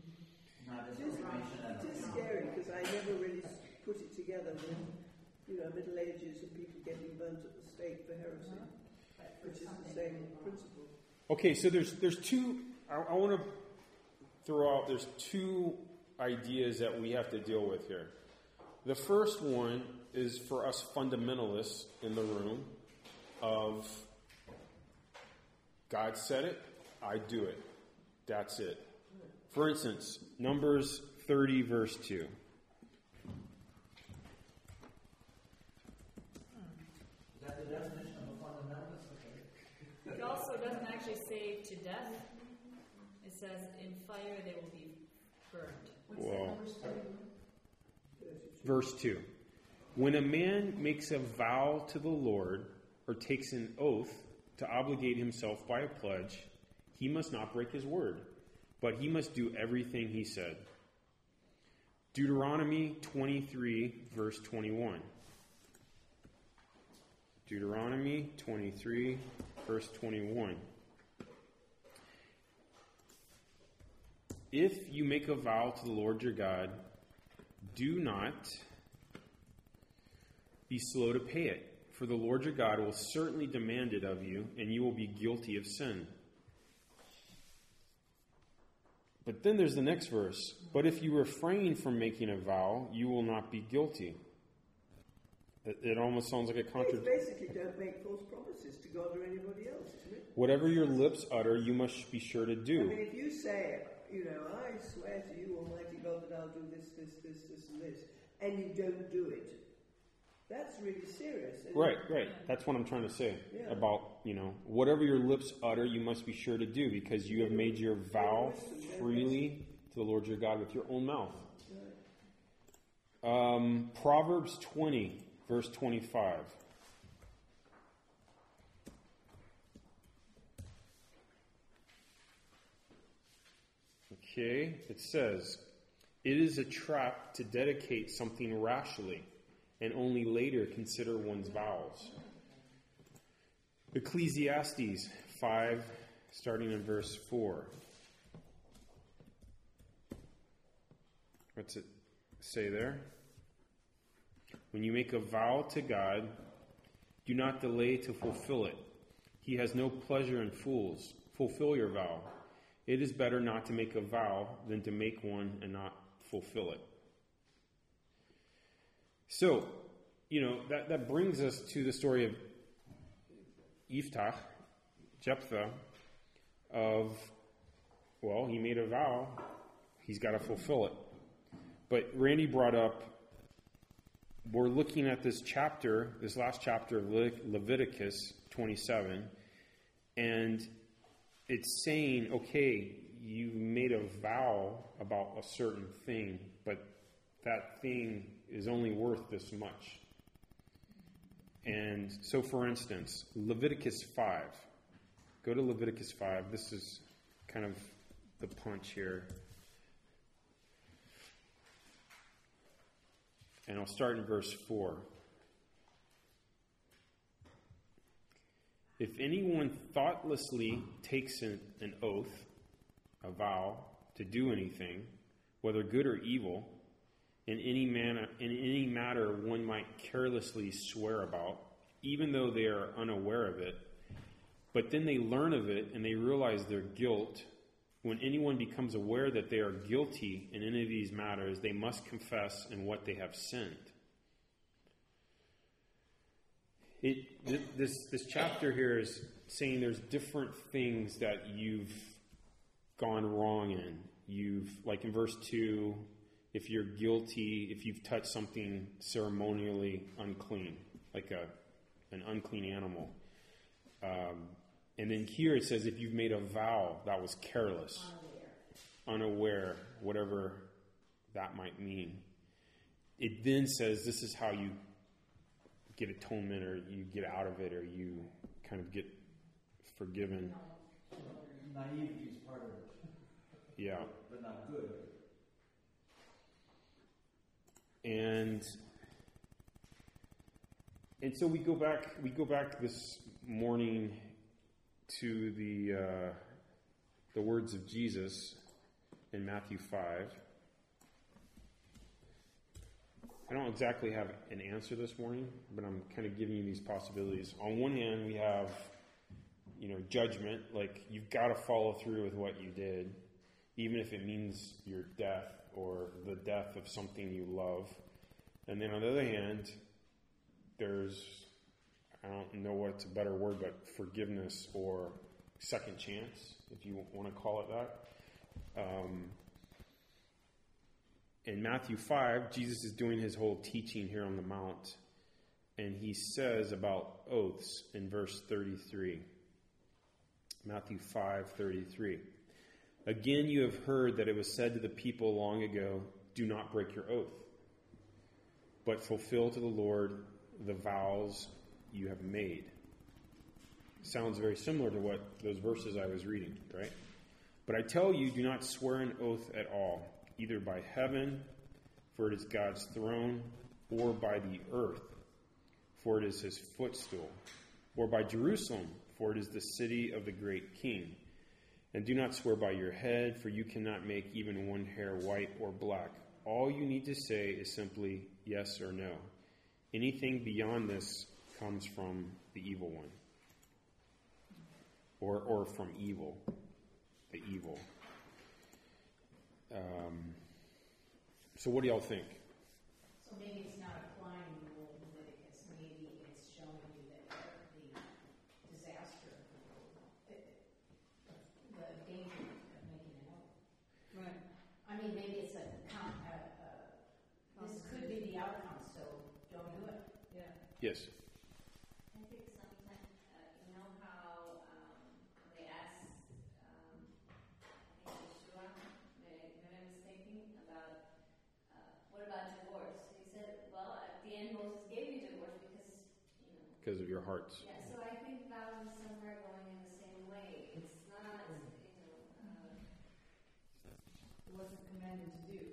It is scary because I never really put it together with, Middle Ages and people getting burnt at the stake for heresy, which is the same principle. Okay, so there's two. I want to throw out. There's two ideas that we have to deal with here. The first one is for us fundamentalists in the room of God said it, I do it. That's it. For instance, Numbers 30 verse 2. Is that the definition of a fundamentalist? It also doesn't actually say to death. It says in fire they will be burned. Well, verse 2. When a man makes a vow to the Lord or takes an oath to obligate himself by a pledge, he must not break his word, but he must do everything he said. Deuteronomy 23, verse 21. Deuteronomy 23, verse 21. If you make a vow to the Lord your God, do not be slow to pay it, for the Lord your God will certainly demand it of you, and you will be guilty of sin. But then there's the next verse. But if you refrain from making a vow, you will not be guilty. It almost sounds like a contradiction. Basically, don't make false promises to God or anybody else, isn't it? Whatever your lips utter, you must be sure to do. I mean, if you say, I swear to you, Almighty God, that I'll do this, and this, and you don't do it, that's really serious. Right. That's what I'm trying to say about, whatever your lips utter, you must be sure to do, because you have made your vow freely to the Lord your God with your own mouth. Proverbs 20, verse 25. Okay, it says, "It is a trap to dedicate something rashly, and only later consider one's vows." Ecclesiastes 5, starting in verse 4. What's it say there? When you make a vow to God, do not delay to fulfill it. He has no pleasure in fools. Fulfill your vow. It is better not to make a vow than to make one and not fulfill it. So, that brings us to the story of Jephthah, he made a vow, he's got to fulfill it. But Randy brought up, we're looking at this last chapter of Leviticus 27, and it's saying, okay, you made a vow about a certain thing, but that thing is only worth this much. And so, for instance, Leviticus 5. Go to Leviticus 5. This is kind of the punch here. And I'll start in verse 4. If anyone thoughtlessly takes an oath, a vow, to do anything, whether good or evil, in any matter one might carelessly swear about, even though they are unaware of it, but then they learn of it and they realize their guilt, when anyone becomes aware that they are guilty in any of these matters, they must confess in what they have sinned. This chapter here is saying there's different things that you've gone wrong in. Like in verse 2, if you're guilty, if you've touched something ceremonially unclean, like an unclean animal. And then here it says if you've made a vow that was careless, unaware, whatever that might mean. It then says this is how you get atonement, or you get out of it, or you kind of get forgiven. Naivety is part of it. Yeah. But not good. And so we go back this morning to the words of Jesus in Matthew 5. I don't exactly have an answer this morning, but I'm kind of giving you these possibilities. On one hand, we have, judgment, like you've got to follow through with what you did, even if it means your death or the death of something you love. And then on the other hand, there's, I don't know what's a better word, but forgiveness or second chance, if you want to call it that. In Matthew 5, Jesus is doing his whole teaching here on the Mount, and he says about oaths in verse 33. Matthew 5:33. Again, you have heard that it was said to the people long ago, do not break your oath, but fulfill to the Lord the vows you have made. Sounds very similar to what those verses I was reading, right? But I tell you, do not swear an oath at all, either by heaven, for it is God's throne, or by the earth, for it is his footstool, or by Jerusalem, for it is the city of the great king. And do not swear by your head, for you cannot make even one hair white or black. All you need to say is simply yes or no. Anything beyond this comes from the evil one. Or from evil. The evil. So what do y'all think? So maybe it's not applying the rule of Leviticus. Maybe it's showing you that the disaster, the danger of making an oath. Right. I mean, maybe it's this could be the outcome, so don't do it. Yeah. Yes. I think sometimes, you know how they asked, I think Yeshua, maybe I'm mistaken, about what about divorce? He said, well, at the end Moses gave you divorce Because of your hearts. Yeah, so I think vows is somewhere going in the same way. It's not, It wasn't commanded to do.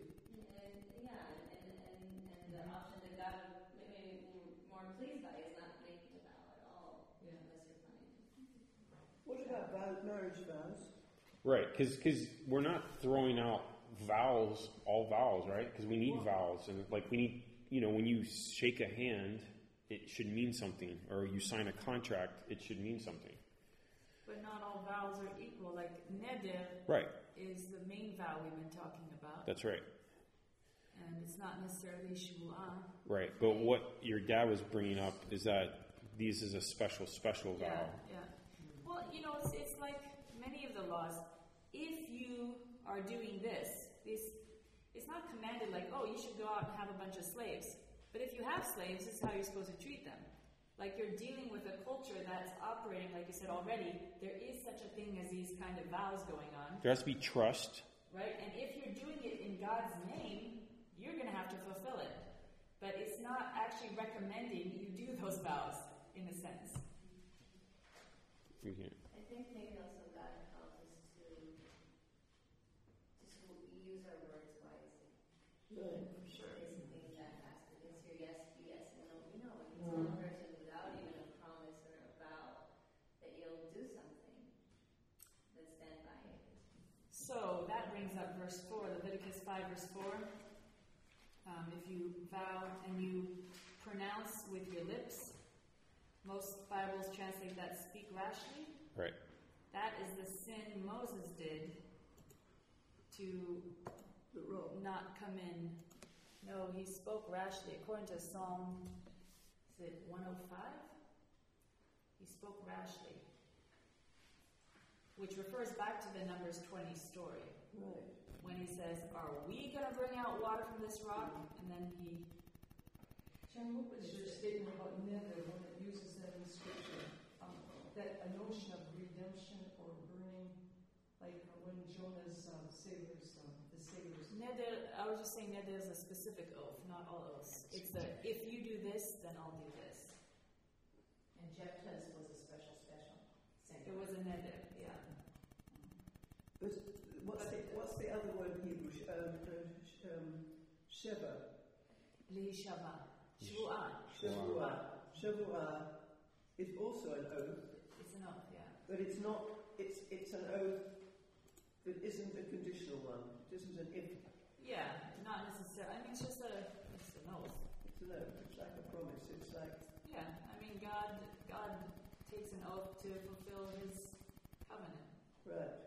and the option that God would maybe be more pleased by is not making a vow at all, Yeah. unless you're planning to. What about marriage vows? Right, because we're not throwing out vows, all vows, right? Because we need vows. And like we need, when you shake a hand, it should mean something. Or you sign a contract, it should mean something. But not all vows are equal. Like neder Right, is the main vow we've been talking about. that's right. And it's not necessarily shu'ah. Right, but what your dad was bringing up is that this is a special vow. Yeah. Well, it's like many of the laws. If you are doing this, it's not commanded like, oh, you should go out and have a bunch of slaves. But if you have slaves, this is how you're supposed to treat them. Like you're dealing with a culture that's operating, like you said already, there is such a thing as these kind of vows going on. There has to be trust. Right? And if you're doing it in God's name, you're going to have to fulfill it. But it's not actually recommending you do those vows, in a sense. Okay. I think maybe also God calls us to So that brings up verse 4, Leviticus 5, verse 4. If you vow and you pronounce with your lips, most Bibles translate that speak rashly. Right. That is the sin Moses did to not come in. No, he spoke rashly. According to Psalm, is it 105? He spoke rashly. Which refers back to the Numbers 20 story. Right. When he says, are we going to bring out water from this rock? And then he... John, what was your statement about nether when it uses that in Scripture? That a notion of redemption or burning, like when Jonah's sailors, the sailors. Neder, I was just saying neder is a specific oath, not all oaths. It's a, if you do this, then I'll do this. And Jephthah's was a special. It was a neder, yeah. But what's the other word in Hebrew? Sheva. Li shava. Shvu'ah. Shavuah is also an oath. It's an oath, yeah. But it's not. It's an oath that isn't a conditional one. It isn't an if. Yeah, not necessarily. I mean, it's just it's an oath. It's an oath. It's like a promise. It's like. Yeah, I mean, God takes an oath to fulfill His covenant. Right.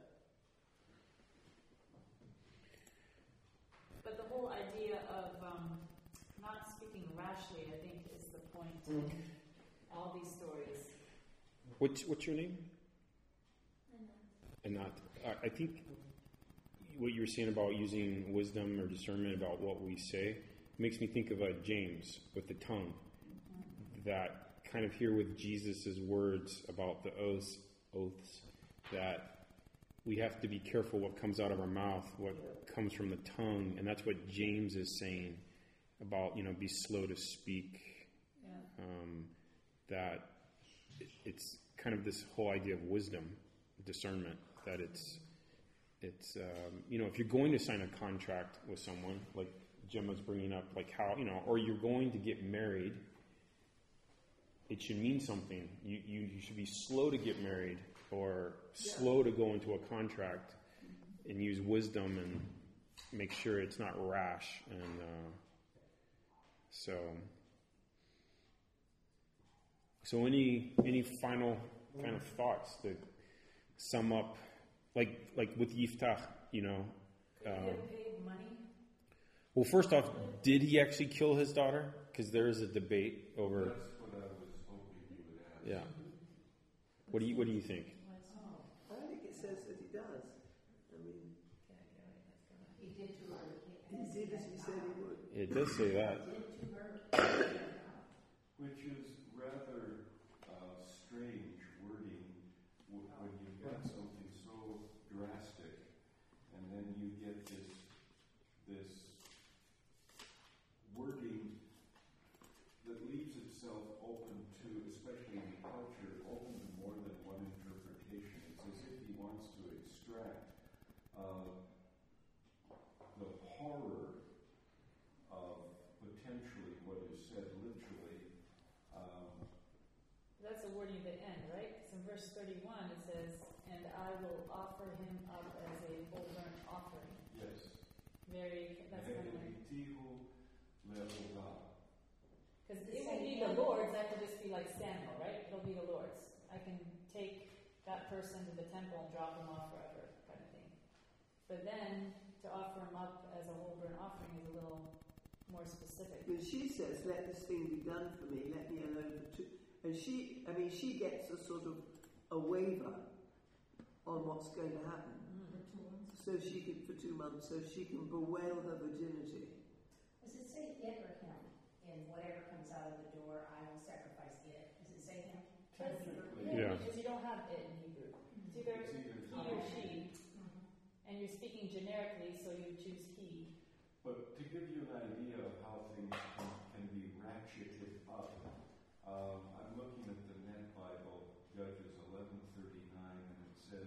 But the whole idea of not speaking rashly, I think, is the point in all these stories. What's your name? Anat. I think what you were saying about using wisdom or discernment about what we say makes me think of James with the tongue. That kind of here with Jesus' words about the oaths, that we have to be careful what comes out of our mouth, what comes from the tongue, and that's what James is saying about, be slow to speak. Yeah. That it's kind of this whole idea of wisdom, discernment, that it's if you're going to sign a contract with someone, like Jim was bringing up, like how, or you're going to get married, it should mean something. You should be slow to get married or slow to go into a contract and use wisdom and make sure it's not rash. And so any final kind of thoughts to sum up, like with Yiftach, Could he get paid money? Well, first off, did he actually kill his daughter? Because there is a debate over. That's what I was hoping you would ask. Yeah. What do you think? I think it says that he does. I mean, He did to her. he did as he said he would. It does say that. Which is rather strange wording when you've got something so drastic, and then you get this wording that leaves itself open to, especially in culture, open to more than one interpretation. It's as if he wants to extract the horror of potentially what is said literally. That's a wording at the end, right? Because in verse 31 it says, and I will offer him up as a whole burnt offering. Yes. That's kind of like... Because it will be the Lord's, that could just be like Samuel, right? It'll be the Lord's. I can take that person to the temple and drop him off forever, kind of thing. But then, to offer him up as a whole burnt offering is a little more specific. But she says, let this thing be done for me, let me alone for two. And she gets a sort of a waiver on what's going to happen. So she can, for 2 months, so she can bewail her virginity. Does it say it or him? In whatever comes out of the door, I will sacrifice it. Does it say him? Yeah. Because you don't have it in Hebrew. It's either he or she, and you're speaking generically, so you choose he. But to give you an idea of how things can be ratcheted up, I'm looking at the Net Bible, Judges 11:39, and it says,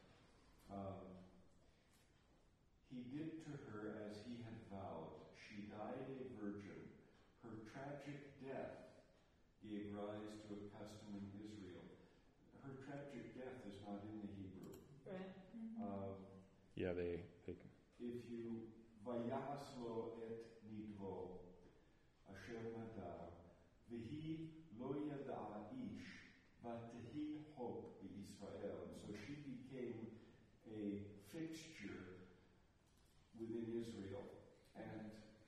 he did to her as he had vowed. She died a virgin. Her tragic death gave rise to a custom in Israel. Her tragic death is not in the Hebrew. Right. Yeah, they If you vayas lo et nidvo, asher nadav, v'hi lo yada ish, v'tehi hope b'Yisrael. And so she became a fixture within Israel. And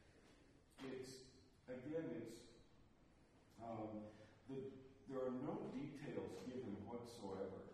there are no details given whatsoever,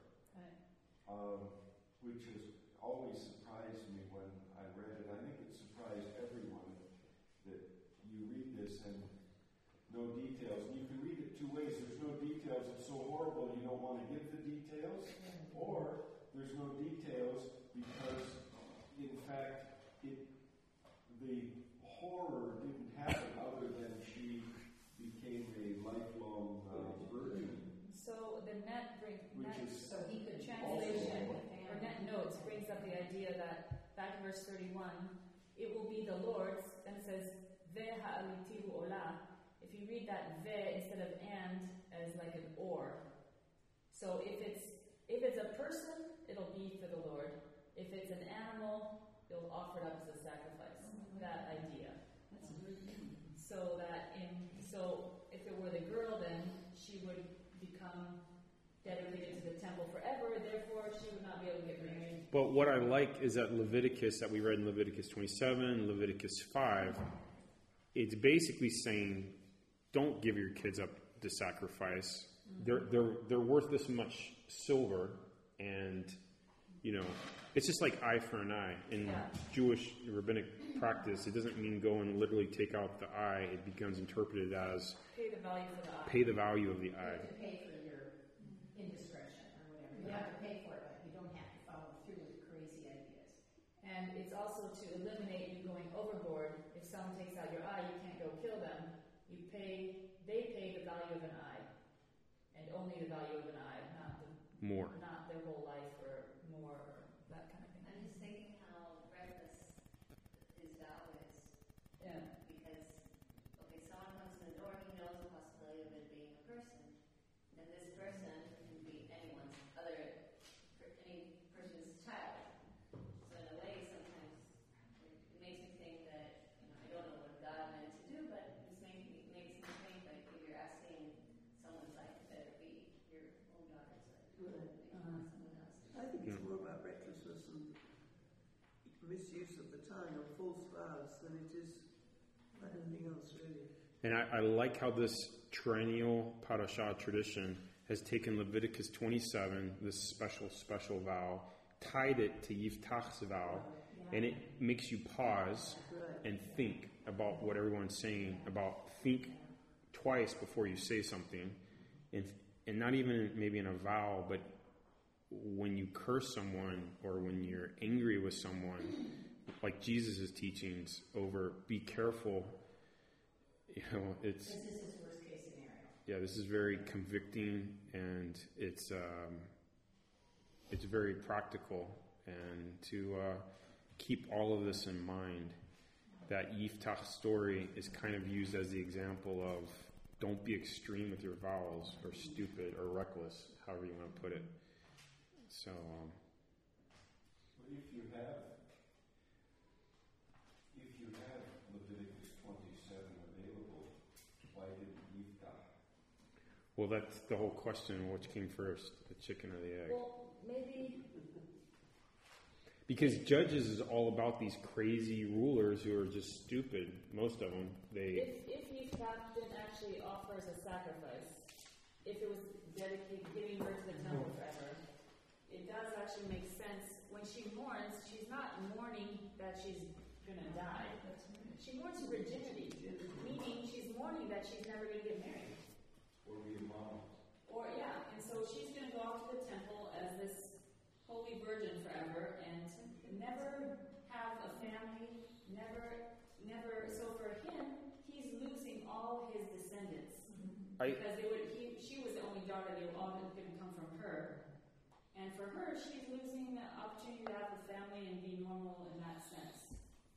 which has always surprised me when I read it. I think it surprised everyone that you read this and no details. And you can read it two ways. There's no details, it's so horrible you don't want to give the details, or there's no details because, in fact, the horror didn't happen other than she became a lifelong virgin. So the net So he could translation or net notes brings up the idea that back in verse 31, it will be the Lord's, and it says ve ha'alitihu olah. If you read that ve instead of and as like an or. So if it's a person, it'll be for the Lord. If it's an animal, it'll offer it up as a sacrifice. That idea. So if it were the girl, then she would become dedicated to the temple forever, therefore she would not be able to get married. But what I like is that Leviticus, that we read in Leviticus 27, Leviticus 5, it's basically saying, don't give your kids up to sacrifice. They're worth this much silver, and it's just like eye for an eye. In Jewish rabbinic practice, it doesn't mean go and literally take out the eye. It becomes interpreted as pay the value for the eye. Pay the value of the You eye. have to pay for your indiscretion or whatever. You have to pay for it, but you don't have to follow through with crazy ideas. And it's also to eliminate you going overboard. If someone takes out your eye, you can't go kill them. They pay the value of an eye, and only the value of an eye, not their whole life or more, or that kind of thing. I'm just thinking how reckless his vow is. Yeah. Because, someone comes to the door, he knows the possibility of it being a person. And this person can be any person's child. So in a way, sometimes it makes me think that, I don't know what God meant to do, but it makes me think like if you're asking someone's life, it better be your own daughter's life. Someone else. I think it's more about recklessness and misuse of the tongue or false vows than it is anything else, really. And I like how this triennial parashah tradition has taken Leviticus 27, this special vow, tied it to Yiftach's vow, and it makes you pause and think about what everyone's saying, think twice before you say something, and not even maybe in a vow, but when you curse someone or when you're angry with someone, like Jesus' teachings over, be careful. It's. This is his worst case scenario. Yeah, this is very convicting, and it's very practical, and to keep all of this in mind. That Yiftach story is kind of used as the example of don't be extreme with your vows, or stupid, or reckless, however you want to put it. So. But if you have Leviticus 27 available, why didn't Yiftach? Well, that's the whole question. Which came first, the chicken or the egg? Well, maybe. Because Judges is all about these crazy rulers who are just stupid. Most of them, If Yiftach didn't actually offer as a sacrifice, if it was dedicated, giving her to the temple forever, it does actually make sense. When she mourns, she's not mourning that she's going to die. She mourns virginity, meaning she's mourning that she's never going to get married. Or be a mom. And so she's going to go off to the temple as this holy virgin forever and never have a family, never. So for him, he's losing all his descendants because she was the only daughter; they were all going to come from her. And for her, she's losing the opportunity to have a family and be normal in that sense.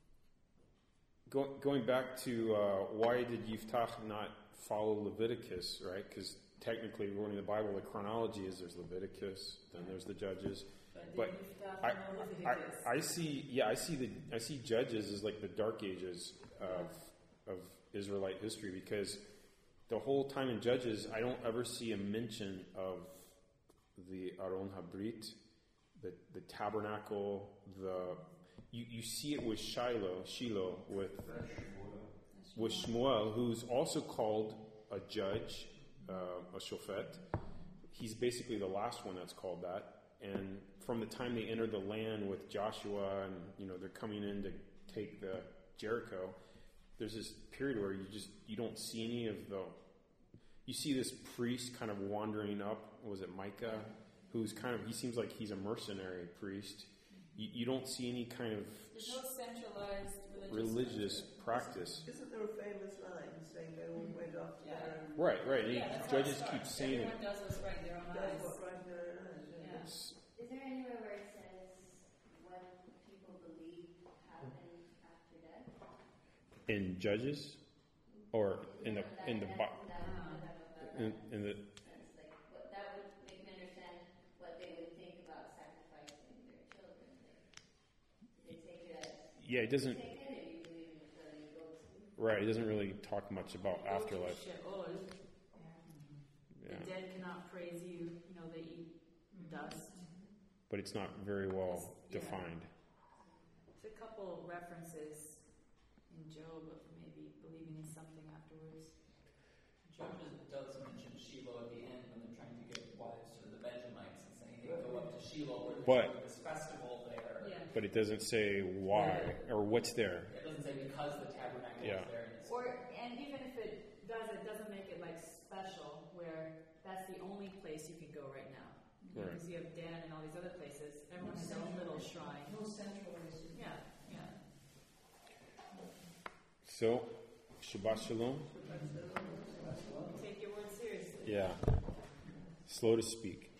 Going back to why did Yiftach not follow Leviticus, right? Because technically, according to the Bible, the chronology is there's Leviticus, then there's the Judges. But I see Judges as like the dark ages of Israelite history, because the whole time in Judges, I don't ever see a mention of the Aron Habrit, the tabernacle. You see it with Shiloh with Shmuel, who's also called a judge, a shofet. He's basically the last one that's called that. And from the time they enter the land with Joshua, and they're coming in to take the Jericho, there's this period where you don't see any of you see this priest kind of wandering up. Was it Micah? Who's he seems like he's a mercenary priest. You don't see any kind of there's no centralized religious practice. Isn't there a famous line saying they all went off to their own? Right. And Judges keep saying everyone does what's right in their own eyes. Does what's right in their own eyes. Yeah. Is there anywhere where it says what people believe happened after death? In Judges, or in the It's like, that would make me understand what they would think about sacrificing their children. They take it as yeah, it doesn't. take it, and you believe in it, then you go to. Right, it doesn't really talk much about afterlife. Sheol. Yeah, The dead cannot praise you. They eat dust. but it's not very well defined. There's a couple references in Job of maybe believing in something afterwards. Judges does mention Shiloh at the end when they're trying to give wives to the Benjamites and saying, hey, go up to Shiloh where there's this festival there. Yeah. But it doesn't say why or what's there. It doesn't say because the tabernacle is there. And even if it doesn't make it like special, where that's the only place you can go right now. Right. Because you have Dan and all these other places. Everyone has their own little shrine. No centralized. Yeah. So, Shabbat Shalom. Take your word seriously. Yeah. Slow to speak.